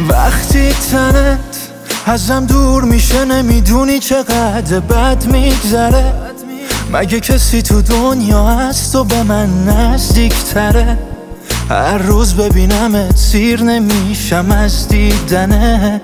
وقتی تنت ازم دور میشه نمیدونی چقدر بد میگذره. مگه کسی تو دنیا هست و به من نزدیکتره؟ هر روز ببینمت سیر نمیشم از دیدنت.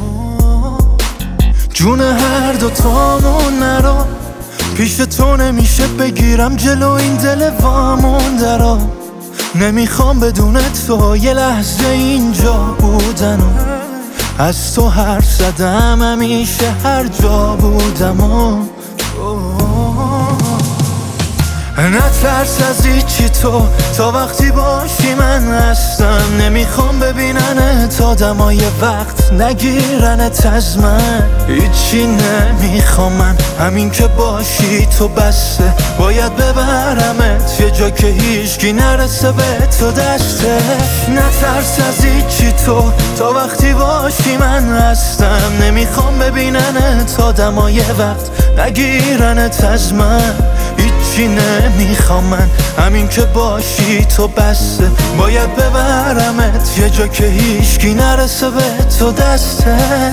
جون هر دوتامون نرو، پیش تو نمیشه بگیرم جلو این دل وامونده رو. نمیخوام بدون تو یه لحظه اینجا بودن و از تو حرف زدم همیشه هر جا بودم و نترس از هیچی تو تا وقتی باشی من هستم. نمیخوام ببیننت آدمای وقت نگیرنت از من. هیچی نمیخوام من، همین که باشی تو بسه. باید ببرمت یه جا که هیچکی نرسه به تو دسته. نترس از هیچی تو تا وقتی باشی من هستم. نمیخوام ببیننت آدمای وقت نگیرنت از من. هیچی نمیخوام من، همین که باشی تو بسه. باید ببرمت یه جا که هیچکی نرسه به تو دستش.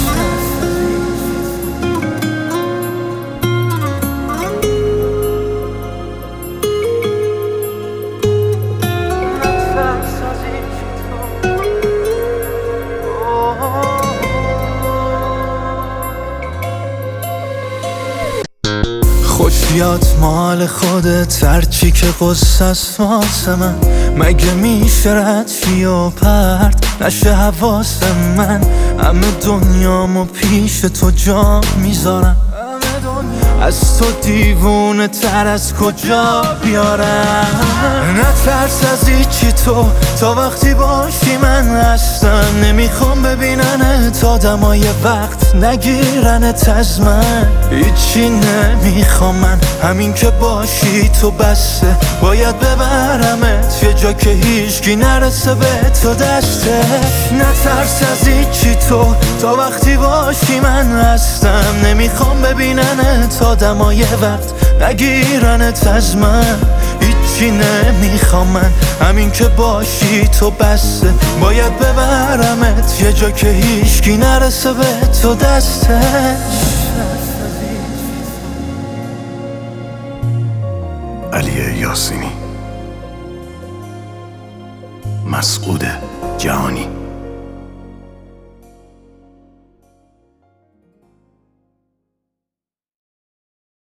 خوش بیاد مال خودت، هرچی که قصه است واسه من. مگه میشه رد شی و پرت نشه حواس من؟ همه دنیامو پیش تو جا میذارم. از تو دیوونه تر از کجا بیارم؟ نترس از هیچی تو تا وقتی باشی من هستم. نمیخوام ببیننت آدمای وقت نگیرنت از من. هیچی نمیخوام من، همین که باشی تو بسه. باید ببرمت یه جا که هیچکی نرسه به تو دسته. نترس از هیچی تو تا وقتی باشی من هستم. نمیخوام ببیننت آدمای وقت نگیرنت از من. هیچی نمیخوام من، همین که باشی تو بسه. باید ببرمت یه جا که هیچکی نرسه به تو دستش. علی یاسینی، مسعود جهانی.